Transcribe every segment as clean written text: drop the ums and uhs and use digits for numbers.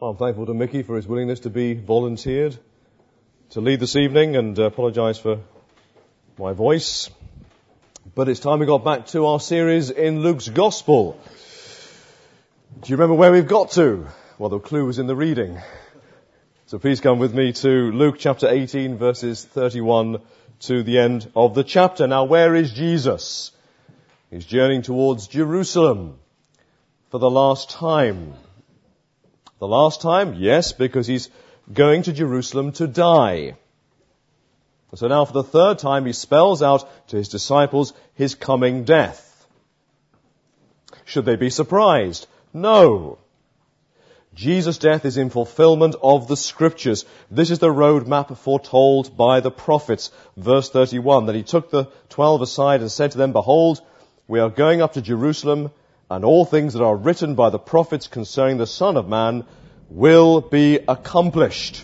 Well, I'm thankful to Mickey for his willingness to be volunteered to lead this evening, and apologise for my voice. But it's time we got back to our series in Luke's Gospel. Do you remember where we've got to? Well, the clue was in the reading. So please come with me to Luke chapter 18, verses 31 to the end of the chapter. Now, where is Jesus? He's journeying towards Jerusalem for the last time. The last time? Yes, because he's going to Jerusalem to die. So now for the third time he spells out to his disciples his coming death. Should they be surprised? No. Jesus' death is in fulfillment of the Scriptures. This is the roadmap foretold by the prophets. Verse 31, that he took the 12 aside and said to them, "Behold, we are going up to Jerusalem, and all things that are written by the prophets concerning the Son of Man will be accomplished."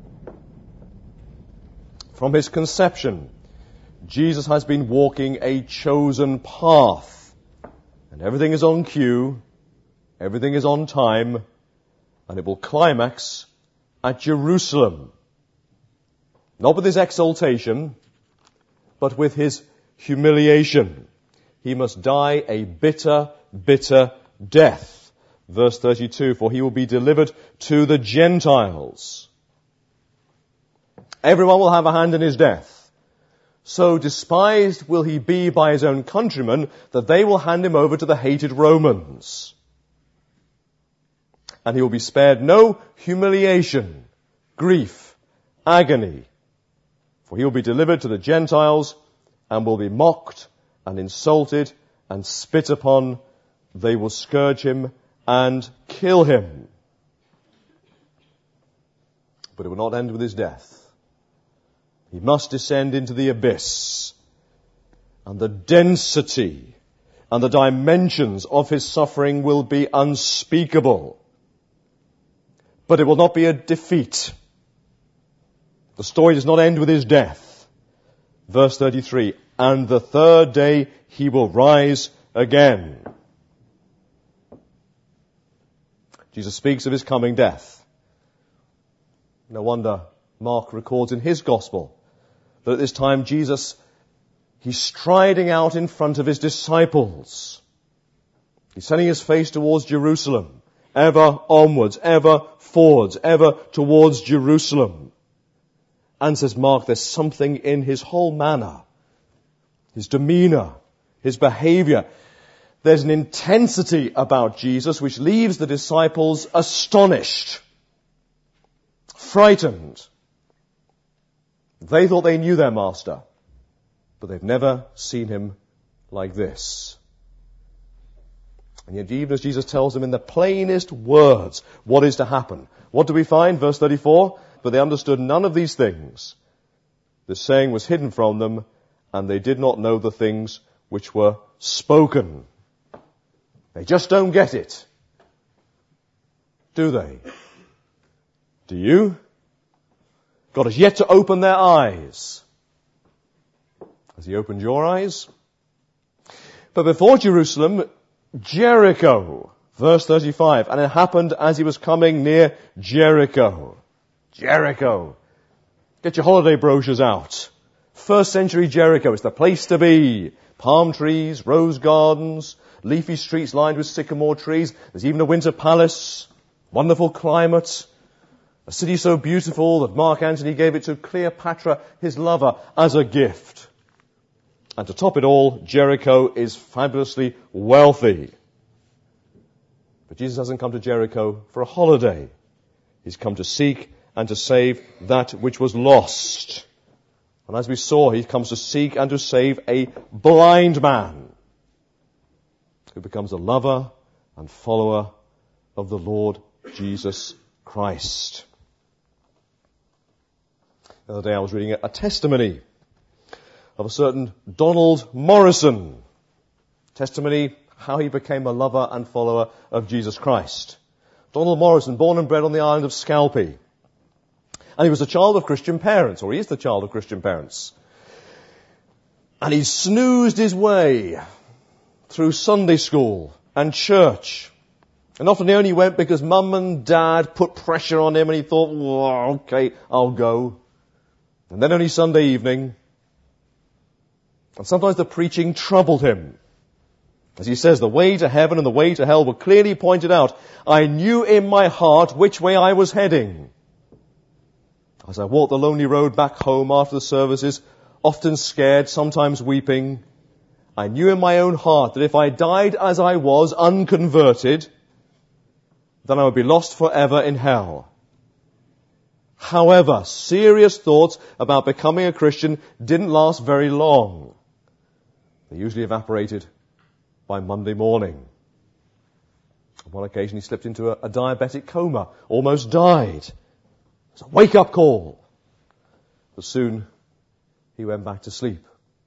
From his conception, Jesus has been walking a chosen path. And everything is on cue, everything is on time, and it will climax at Jerusalem. Not with his exaltation, but with his humiliation. He must die a bitter, bitter death. Verse 32, for he will be delivered to the Gentiles. Everyone will have a hand in his death. So despised will he be by his own countrymen that they will hand him over to the hated Romans. And he will be spared no humiliation, grief, agony. For he will be delivered to the Gentiles and will be mocked and insulted and spit upon. They will scourge him and kill him. But it will not end with his death. He must descend into the abyss. And the density and the dimensions of his suffering will be unspeakable. But it will not be a defeat. The story does not end with his death. Verse 33, and the third day he will rise again. Jesus speaks of his coming death. No wonder Mark records in his gospel that at this time Jesus, he's striding out in front of his disciples. He's setting his face towards Jerusalem, ever onwards, ever forwards, ever towards Jerusalem. And says Mark, there's something in his whole manner, his demeanor, his behavior. There's an intensity about Jesus which leaves the disciples astonished, frightened. They thought they knew their master, but they've never seen him like this. And yet even as Jesus tells them in the plainest words what is to happen, what do we find? Verse 34, but they understood none of these things. The saying was hidden from them, and they did not know the things which were spoken. They just don't get it. Do they? Do you? God has yet to open their eyes. Has he opened your eyes? But before Jerusalem, Jericho. Verse 35. And it happened as he was coming near Jericho. Jericho. Get your holiday brochures out. First century Jericho is the place to be. Palm trees, rose gardens, leafy streets lined with sycamore trees. There's even a winter palace. Wonderful climate. A city so beautiful that Mark Antony gave it to Cleopatra, his lover, as a gift. And to top it all, Jericho is fabulously wealthy. But Jesus hasn't come to Jericho for a holiday. He's come to seek and to save that which was lost. And as we saw, he comes to seek and to save a blind man who becomes a lover and follower of the Lord Jesus Christ. The other day I was reading a testimony of a certain Donald Morrison. Testimony how he became a lover and follower of Jesus Christ. Donald Morrison, born and bred on the island of Scalpay. And he was a child of Christian parents, or he is the child of Christian parents. And he snoozed his way through Sunday school and church And often he only went because mum and dad put pressure on him and he thought, well, okay, I'll go. And then only Sunday evening. And sometimes the preaching troubled him. As he says, the way to heaven and the way to hell were clearly pointed out. I knew in my heart which way I was heading. As I walked the lonely road back home after the services, often scared, sometimes weeping, I knew in my own heart that if I died as I was, unconverted, then I would be lost forever in hell. However, serious thoughts about becoming a Christian didn't last very long. They usually evaporated by Monday morning. On one occasion he slipped into a diabetic coma, almost died. It was a wake-up call. But soon he went back to sleep.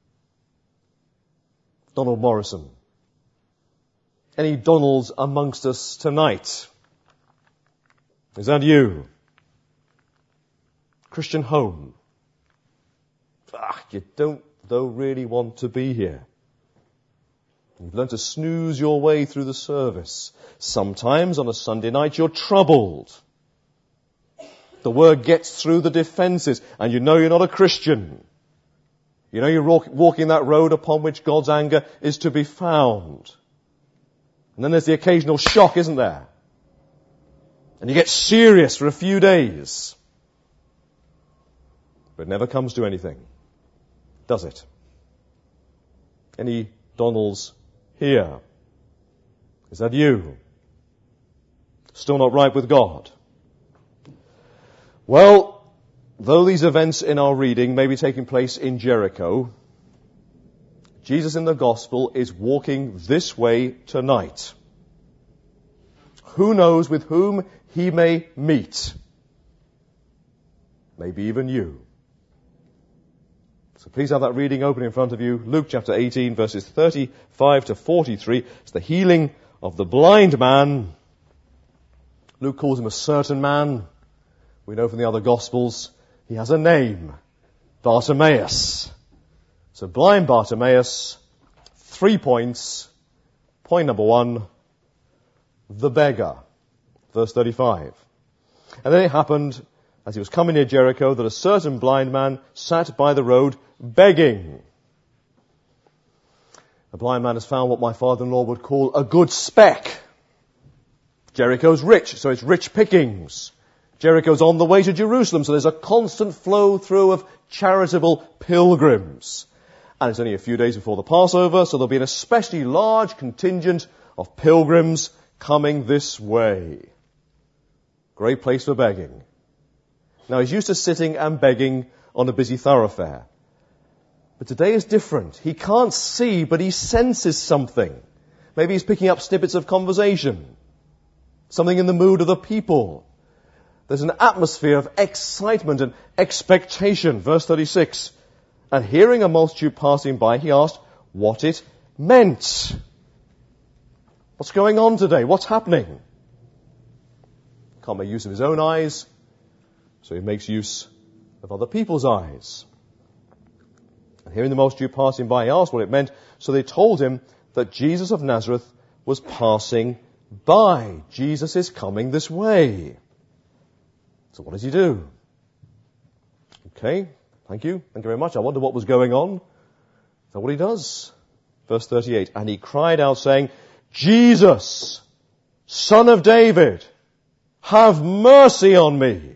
Donald Morrison. Any Donalds amongst us tonight? Is that you? Christian home. You don't, though, really want to be here. You've learned to snooze your way through the service. Sometimes on a Sunday night you're troubled. The word gets through the defences and you know you're not a Christian. You know you're walking that road upon which God's anger is to be found. And then there's the occasional shock, isn't there? And you get serious for a few days. But it never comes to anything, does it? Any Donalds here? Is that you? Still not right with God? Well, though these events in our reading may be taking place in Jericho, Jesus in the Gospel is walking this way tonight. Who knows with whom he may meet? Maybe even you. So please have that reading open in front of you. Luke chapter 18, verses 35 to 43. It's the healing of the blind man. Luke calls him a certain man. We know from the other Gospels he has a name. Bartimaeus. So blind Bartimaeus, 3 points. Point number 1, the beggar. Verse 35. And then it happened, as he was coming near Jericho, that a certain blind man sat by the road begging. The blind man has found what my father-in-law would call a good speck. Jericho's rich, so it's rich pickings. Jericho's on the way to Jerusalem, so there's a constant flow through of charitable pilgrims. And it's only a few days before the Passover, so there'll be an especially large contingent of pilgrims coming this way. Great place for begging. Now he's used to sitting and begging on a busy thoroughfare. But today is different. He can't see, but he senses something. Maybe he's picking up snippets of conversation. Something in the mood of the people. There's an atmosphere of excitement and expectation. Verse 36. And hearing a multitude passing by, he asked what it meant. What's going on today? What's happening? Can't make use of his own eyes, so he makes use of other people's eyes. And hearing the multitude passing by, he asked what it meant. So they told him that Jesus of Nazareth was passing by. Jesus is coming this way. So what does he do? Okay, thank you. Thank you very much. I wonder what was going on. Is that what he does? Verse 38. And he cried out saying, Jesus, Son of David, have mercy on me.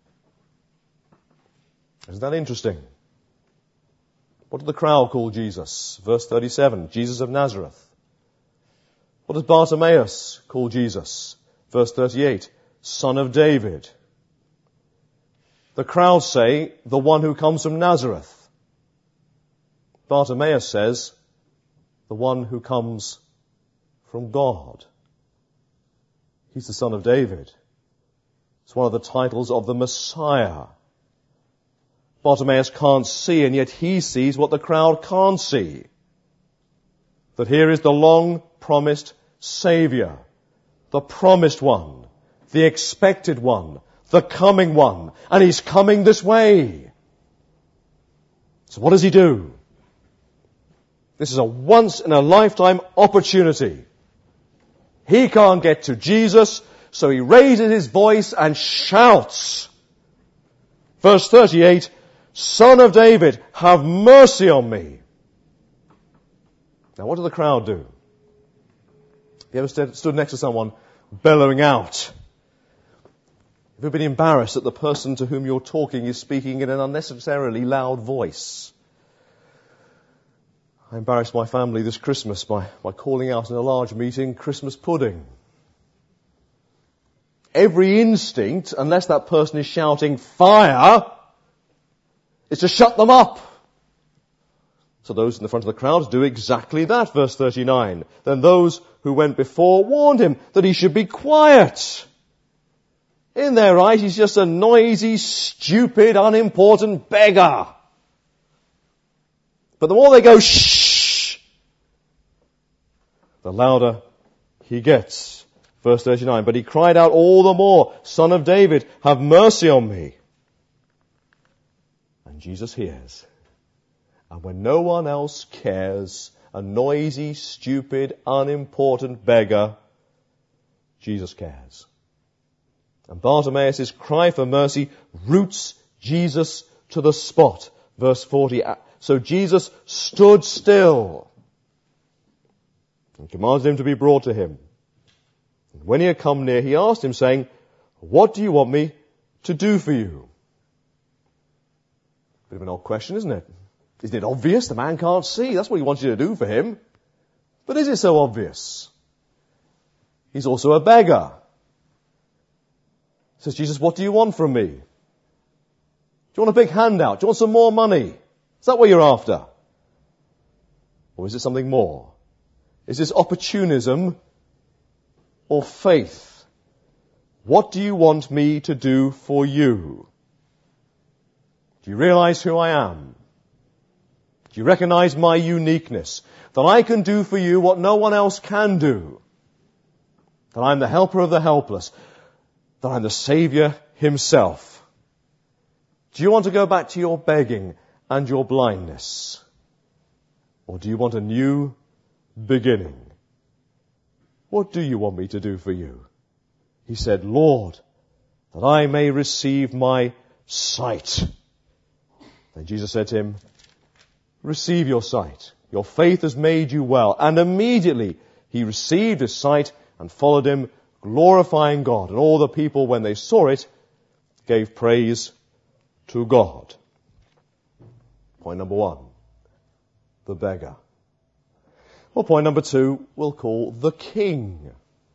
Isn't that interesting? What did the crowd call Jesus? Verse 37, Jesus of Nazareth. What does Bartimaeus call Jesus? Verse 38, Son of David. The crowd say, the one who comes from Nazareth. Bartimaeus says, the one who comes from God. He's the Son of David. It's one of the titles of the Messiah. Bartimaeus can't see, and yet he sees what the crowd can't see. That here is the long-promised Saviour, the promised one, the expected one, the coming one, and he's coming this way. So what does he do? This is a once-in-a-lifetime opportunity. He can't get to Jesus, so he raises his voice and shouts. Verse 38, Son of David, have mercy on me. Now what did the crowd do? Have you ever stood next to someone bellowing out? Have you been embarrassed that the person to whom you're talking is speaking in an unnecessarily loud voice? I embarrassed my family this Christmas by calling out in a large meeting, Christmas pudding. Every instinct, unless that person is shouting fire, is to shut them up. So those in the front of the crowd do exactly that, verse 39. Then those who went before warned him that he should be quiet. In their eyes, he's just a noisy, stupid, unimportant beggar. But the more they go, shh, the louder he gets. Verse 39, but he cried out all the more, Son of David, have mercy on me. And Jesus hears. And when no one else cares, a noisy, stupid, unimportant beggar, Jesus cares. And Bartimaeus' cry for mercy roots Jesus to the spot. Verse 40, so Jesus stood still and commanded him to be brought to him. And when he had come near, he asked him, saying, what do you want me to do for you? Bit of an odd question, isn't it? Isn't it obvious? The man can't see. That's what he wants you to do for him. But is it so obvious? He's also a beggar. Says Jesus, what do you want from me? Do you want a big handout? Do you want some more money? Is that what you're after? Or is it something more? Is this opportunism or faith? What do you want me to do for you? Do you realize who I am? Do you recognize my uniqueness? That I can do for you what no one else can do? That I'm the helper of the helpless? That I'm the Savior himself? Do you want to go back to your begging and your blindness? Or do you want a new beginning? What do you want me to do for you? He said, Lord, that I may receive my sight. Then Jesus said to him, receive your sight. Your faith has made you well. And immediately he received his sight and followed him, glorifying God. And all the people, when they saw it, gave praise to God. Point number one, the beggar. Well, point number two, we'll call the king.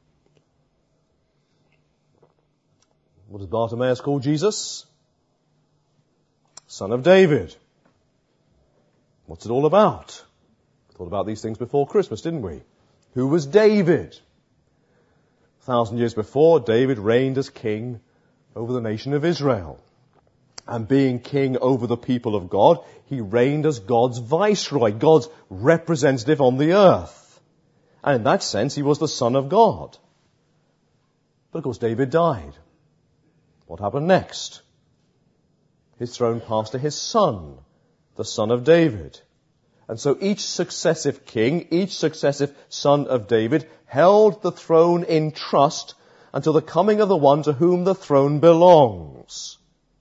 What does Bartimaeus call Jesus? Son of David. What's it all about? We thought about these things before Christmas, didn't we? Who was David? 1,000 years before, David reigned as king over the nation of Israel. And being king over the people of God, he reigned as God's viceroy, God's representative on the earth. And in that sense, he was the Son of God. But of course, David died. What happened next? His throne passed to his son, the son of David. And so each successive king, each successive son of David held the throne in trust until the coming of the one to whom the throne belongs.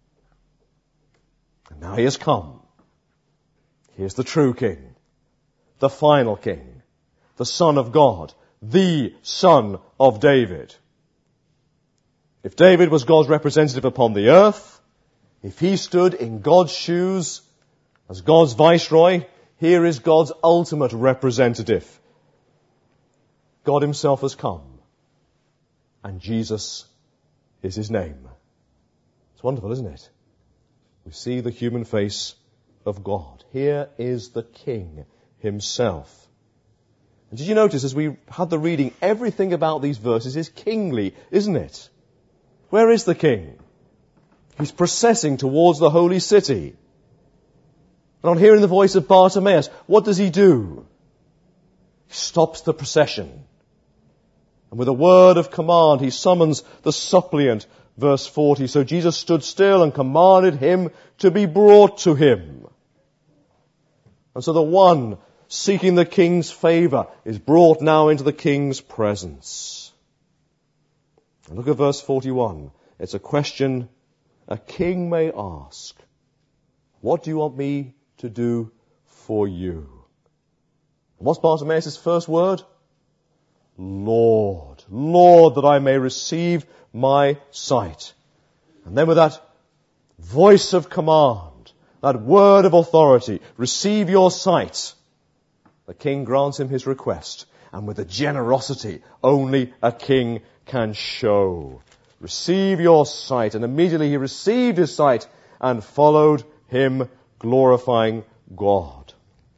And now he has come. Here's the true king, the final king, the Son of God, the Son of David. If David was God's representative upon the earth, if he stood in God's shoes as God's viceroy, here is God's ultimate representative. God himself has come, and Jesus is his name. It's wonderful, isn't it? We see the human face of God. Here is the King himself. And did you notice as we had the reading, everything about these verses is kingly, isn't it? Where is the King? He's processing towards the holy city. And on hearing the voice of Bartimaeus, what does he do? He stops the procession. And with a word of command, he summons the suppliant. Verse 40, so Jesus stood still and commanded him to be brought to him. And so the one seeking the king's favor, is brought now into the king's presence. And look at verse 41. It's a question a king may ask. What do you want me to do for you? What's Bartimaeus' first word? Lord. Lord, that I may receive my sight. And then with that voice of command, that word of authority, receive your sight, the king grants him his request, and with a generosity only a king can show. Receive your sight. And immediately he received his sight and followed him, glorifying God.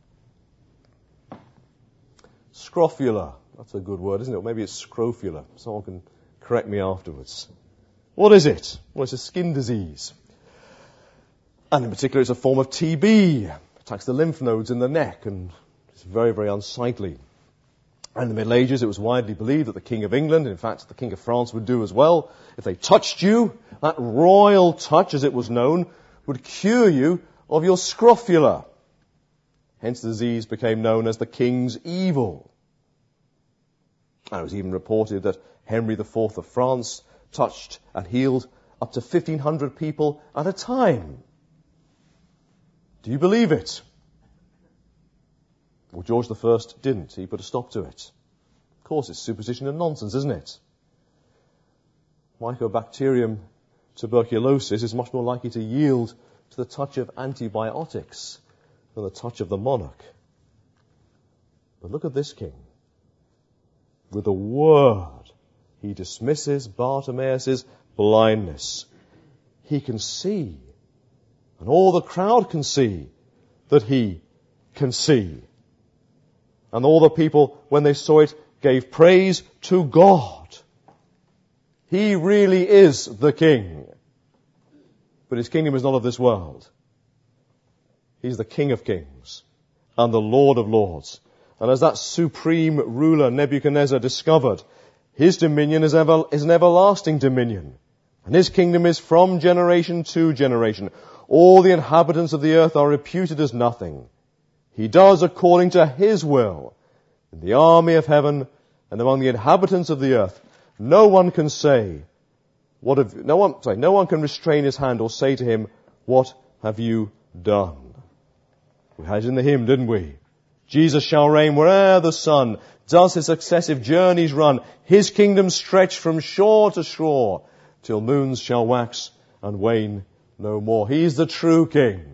Scrofula. That's a good word, isn't it? Or maybe it's scrofula. Someone can correct me afterwards. What is it? Well, it's a skin disease. And in particular, it's a form of TB. It attacks the lymph nodes in the neck, and it's very, very unsightly. And in the Middle Ages, it was widely believed that the King of England, in fact, the King of France would do as well. If they touched you, that royal touch, as it was known, would cure you of your scrofula. Hence the disease became known as the King's Evil. And it was even reported that Henry IV of France touched and healed up to 1,500 people at a time. Do you believe it? Well, George I didn't. He put a stop to it. Of course, it's superstition and nonsense, isn't it? Mycobacterium tuberculosis is much more likely to yield to the touch of antibiotics than the touch of the monarch. But look at this king. With a word, he dismisses Bartimaeus' blindness. He can see, and all the crowd can see, that he can see. And all the people, when they saw it, gave praise to God. He really is the king. But his kingdom is not of this world. He's the King of Kings and the Lord of Lords. And as that supreme ruler Nebuchadnezzar discovered, his dominion is an everlasting dominion. And his kingdom is from generation to generation. All the inhabitants of the earth are reputed as nothing. He does according to his will. In the army of heaven and among the inhabitants of the earth, no one can say, no one can restrain his hand or say to him, what have you done? We had it in the hymn, didn't we? Jesus shall reign where'er the sun does his successive journeys run. His kingdom stretch from shore to shore till moons shall wax and wane no more. He's the true king.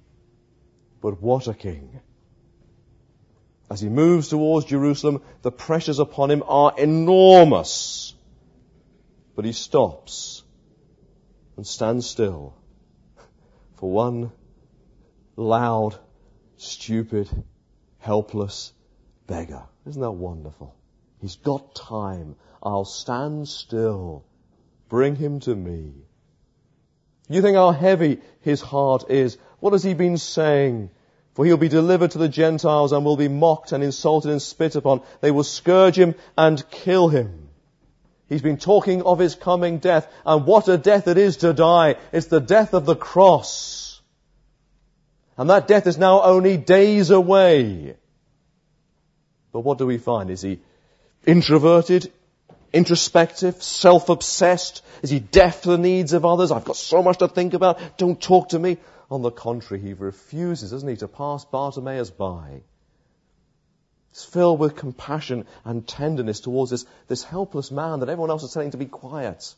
But what a king. As he moves towards Jerusalem, the pressures upon him are enormous. But he stops and stands still for one loud, stupid, helpless beggar. Isn't that wonderful? He's got time. I'll stand still. Bring him to me. You think how heavy his heart is. What has he been saying? For he'll be delivered to the Gentiles and will be mocked and insulted and spit upon. They will scourge him and kill him. He's been talking of his coming death. And what a death it is to die. It's the death of the cross. And that death is now only days away. But what do we find? Is he introverted, introspective, self-obsessed? Is he deaf to the needs of others? I've got so much to think about. Don't talk to me. On the contrary, he refuses, doesn't he, to pass Bartimaeus by. He's filled with compassion and tenderness towards this helpless man that everyone else is telling to be quiet.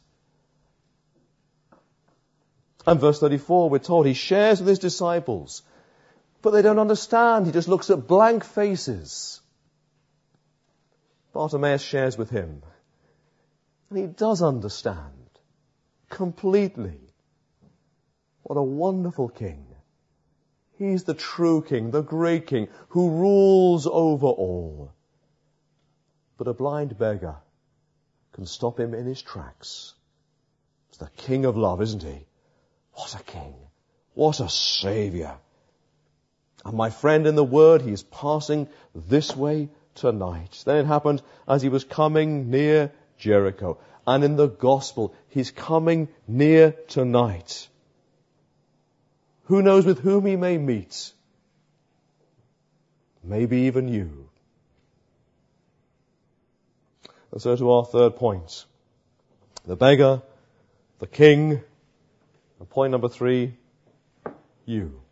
And verse 34, we're told he shares with his disciples, but they don't understand. He just looks at blank faces. Bartimaeus shares with him, and he does understand completely. What a wonderful king. He's the true king, the great king, who rules over all. But a blind beggar can stop him in his tracks. It's the King of love, isn't he? What a king. What a saviour. And my friend, in the word, he's passing this way tonight. Then it happened as he was coming near Jericho. And in the gospel, he's coming near tonight. Who knows with whom he may meet? maybe even you. And so to our third point. The beggar, the king, and point number 3, you.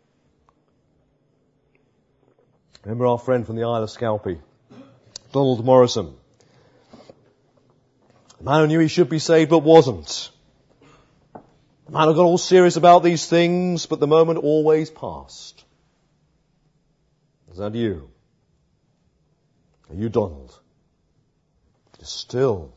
Remember our friend from the Isle of Scalpy, Donald Morrison. The man who knew he should be saved but wasn't. The man who got all serious about these things, but the moment always passed. Is that you? Are you Donald? You're still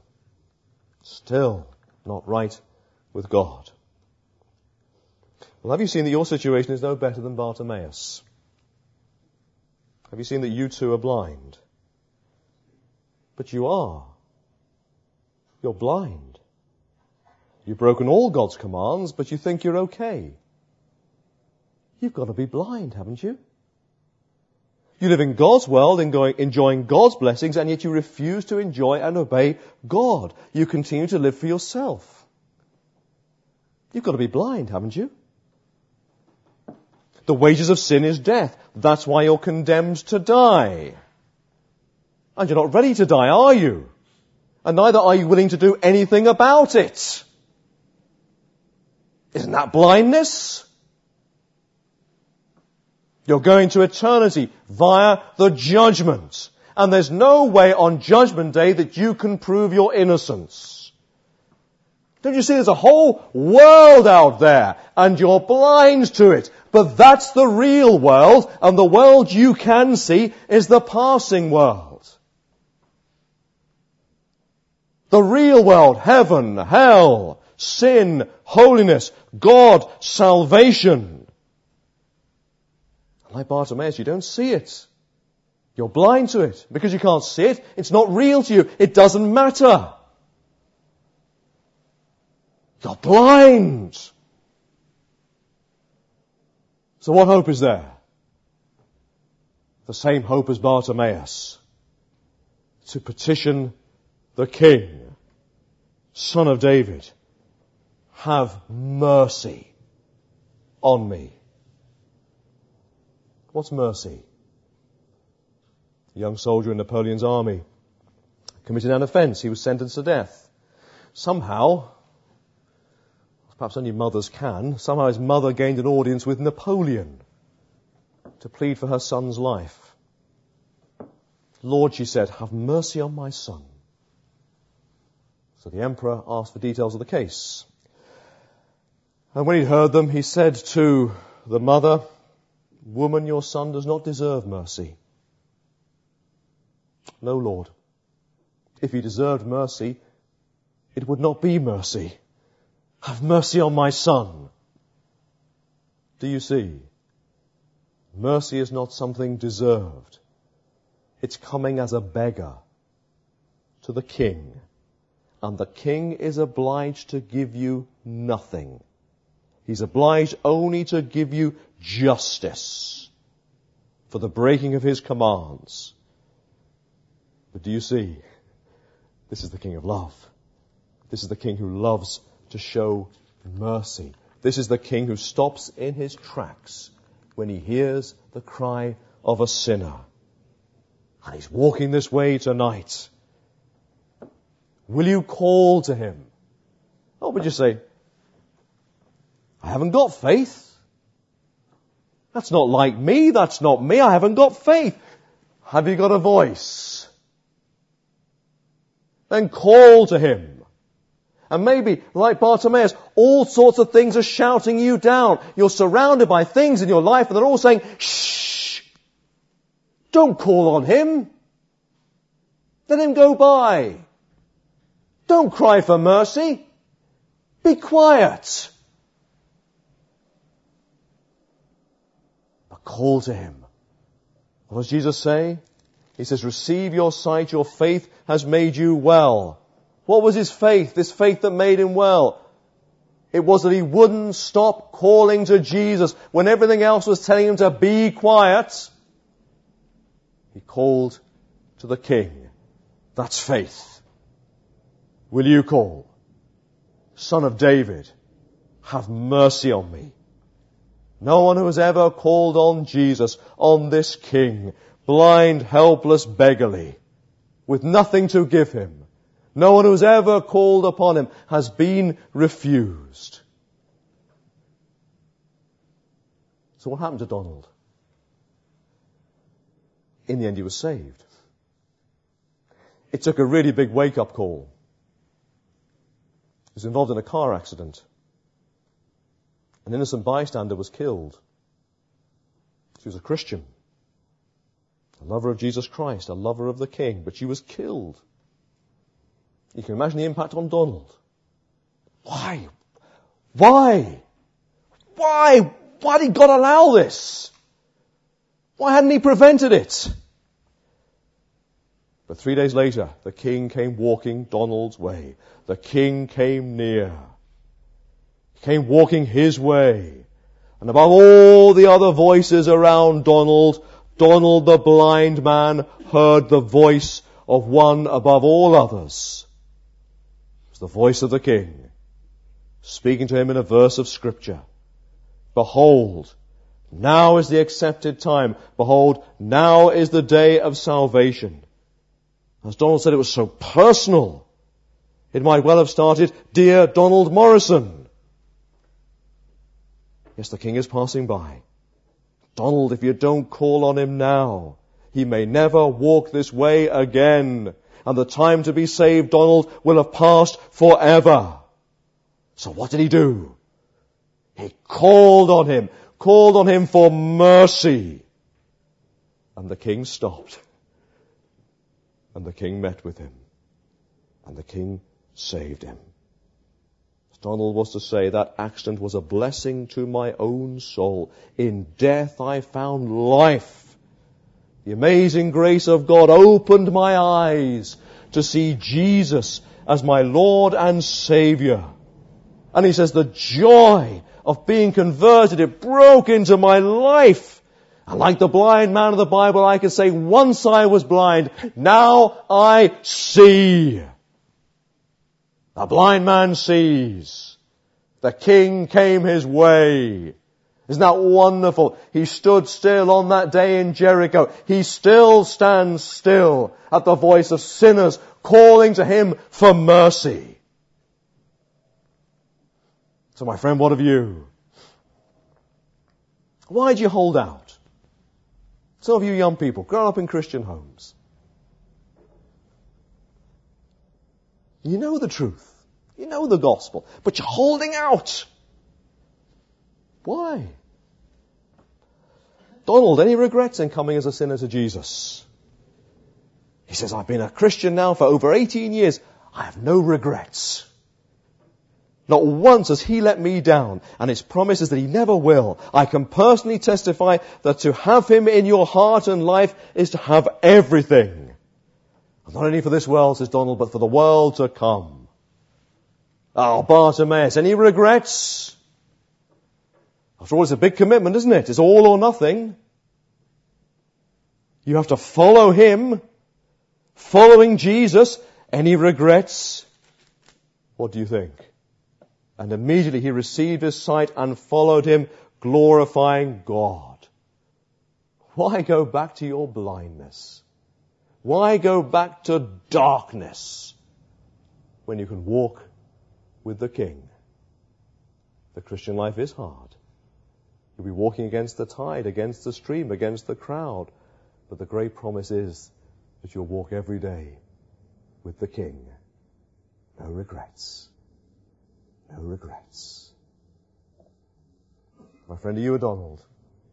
not right with God. Well, have you seen that your situation is no better than Bartimaeus? Have you seen that you too are blind? But you are. You're blind. You've broken all God's commands, but you think you're okay. You've got to be blind, haven't you? You live in God's world, enjoying God's blessings, and yet you refuse to enjoy and obey God. You continue to live for yourself. You've got to be blind, haven't you? The wages of sin is death. That's why you're condemned to die. And you're not ready to die, are you? And neither are you willing to do anything about it. Isn't that blindness? You're going to eternity via the judgment. And there's no way on Judgment Day that you can prove your innocence. Don't you see there's a whole world out there and you're blind to it. But that's the real world, and the world you can see is the passing world. The real world, heaven, hell, sin, holiness, God, salvation. Like Bartimaeus, you don't see it. You're blind to it. Because you can't see it, it's not real to you. It doesn't matter. You're blind. So what hope is there? The same hope as Bartimaeus. To petition the King, Son of David, have mercy on me. What's mercy? A young soldier in Napoleon's army committed an offence. He was sentenced to death. Somehow, perhaps only mothers can, somehow his mother gained an audience with Napoleon to plead for her son's life. Lord, she said, have mercy on my son. So the emperor asked for details of the case. And when he'd heard them, he said to the mother, woman, your son does not deserve mercy. No, Lord. If he deserved mercy, it would not be mercy. Have mercy on my son. Do you see? Mercy is not something deserved. It's coming as a beggar to the king. And the king is obliged to give you nothing. He's obliged only to give you justice for the breaking of his commands. But do you see? This is the King of love. This is the King who loves to show mercy. This is the King who stops in his tracks when he hears the cry of a sinner. And he's walking this way tonight. Will you call to him? Or would you say, I haven't got faith. That's not like me. That's not me. I haven't got faith. Have you got a voice? Then call to him. And maybe, like Bartimaeus, all sorts of things are shouting you down. You're surrounded by things in your life and they're all saying, shh! Don't call on him. Let him go by. Don't cry for mercy. Be quiet. But call to him. What does Jesus say? He says, receive your sight, your faith has made you well. What was his faith? This faith that made him well. It was that he wouldn't stop calling to Jesus when everything else was telling him to be quiet. He called to the King. That's faith. Will you call? Son of David, have mercy on me. No one who has ever called on Jesus, on this King, blind, helpless, beggarly, with nothing to give him. No one who's ever called upon him has been refused. So what happened to Donald? In the end, he was saved. It took a really big wake-up call. He was involved in a car accident. An innocent bystander was killed. She was a Christian, a lover of Jesus Christ, a lover of the King, but she was killed. You can imagine the impact on Donald. Why? Why? Why? Why did God allow this? Why hadn't he prevented it? But 3 days later, the King came walking Donald's way. The King came near. He came walking his way. And above all the other voices around Donald, Donald the blind man heard the voice of one above all others. It was the voice of the King, speaking to him in a verse of Scripture. Behold, now is the accepted time. Behold, now is the day of salvation. As Donald said, it was so personal. It might well have started, Dear Donald Morrison. Yes, the King is passing by. Donald, if you don't call on him now, he may never walk this way again. And the time to be saved, Donald, will have passed forever. So what did he do? He called on him for mercy. And the King stopped. And the King met with him. And the King saved him. As Donald was to say, that accident was a blessing to my own soul. In death I found life. The amazing grace of God opened my eyes to see Jesus as my Lord and Savior. And he says, the joy of being converted, it broke into my life. And like the blind man of the Bible, I could say, once I was blind, now I see. The blind man sees. The King came his way. Isn't that wonderful? He stood still on that day in Jericho. He still stands still at the voice of sinners calling to him for mercy. So my friend, what of you? Why do you hold out? Some of you young people, grown up in Christian homes. You know the truth. You know the gospel. But you're holding out. Why? Donald, any regrets in coming as a sinner to Jesus? He says, I've been a Christian now for over 18 years. I have no regrets. Not once has he let me down, and his promise is that he never will. I can personally testify that to have him in your heart and life is to have everything. And not only for this world, says Donald, but for the world to come. Oh, Bartimaeus, any regrets? After all, it's a big commitment, isn't it? It's all or nothing. You have to follow him. Following Jesus. Any regrets? What do you think? And immediately he received his sight and followed him, glorifying God. Why go back to your blindness? Why go back to darkness when you can walk with the King? The Christian life is hard. You'll be walking against the tide, against the stream, against the crowd. But the great promise is that you'll walk every day with the King. No regrets. No regrets. My friend, are you a Donald?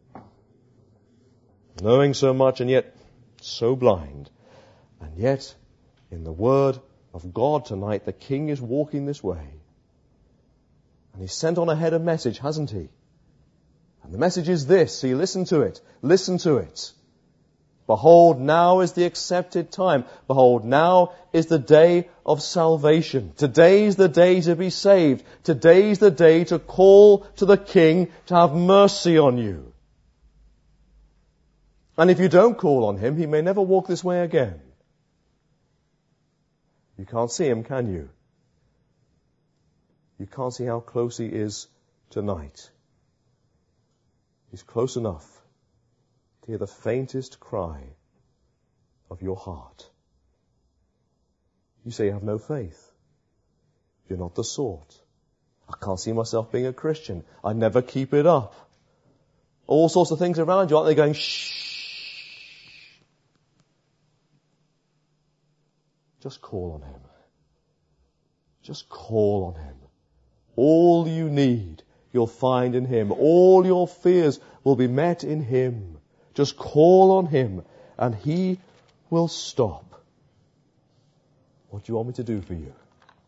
Knowing so much and yet so blind. And yet, in the Word of God tonight, the King is walking this way. And he's sent on ahead a message, hasn't he? And the message is this. See, listen to it. Listen to it. Behold, now is the accepted time. Behold, now is the day of salvation. Today's the day to be saved. Today's the day to call to the King to have mercy on you. And if you don't call on him, he may never walk this way again. You can't see him, can you? You can't see how close he is tonight. He's close enough to hear the faintest cry of your heart. You say you have no faith. You're not the sort. I can't see myself being a Christian. I never keep it up. All sorts of things around you, aren't they, going, shh. Just call on him. Just call on him. All you need, you'll find in him. All your fears will be met in him. Just call on him, and he will stop. What do you want me to do for you?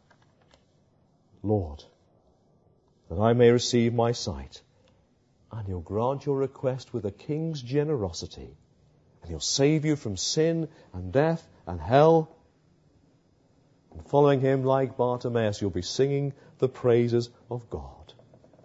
Lord, that I may receive my sight. And he'll grant your request with a king's generosity. And he'll save you from sin and death and hell. And following him like Bartimaeus, you'll be singing the praises of God.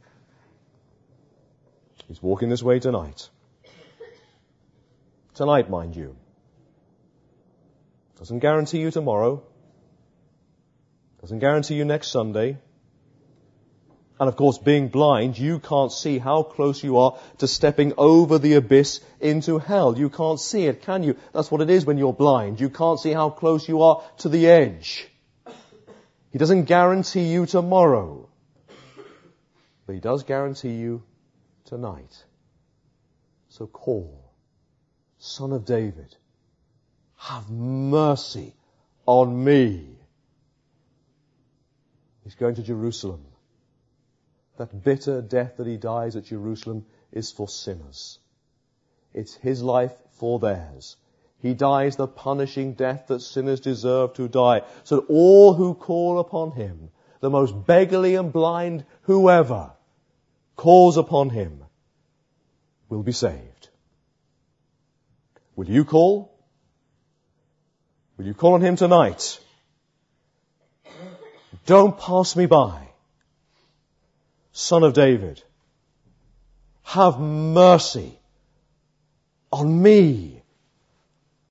He's walking this way tonight. Tonight, mind you. Doesn't guarantee you tomorrow. Doesn't guarantee you next Sunday. And of course, being blind, you can't see how close you are to stepping over the abyss into hell. You can't see it, can you? That's what it is when you're blind. You can't see how close you are to the edge. He doesn't guarantee you tomorrow. But he does guarantee you tonight. So call, Son of David, have mercy on me. He's going to Jerusalem. That bitter death that he dies at Jerusalem is for sinners. It's his life for theirs. He dies the punishing death that sinners deserve to die, so that all who call upon him, the most beggarly and blind whoever calls upon him, will be saved. Will you call? Will you call on him tonight? Don't pass me by. Son of David, have mercy on me.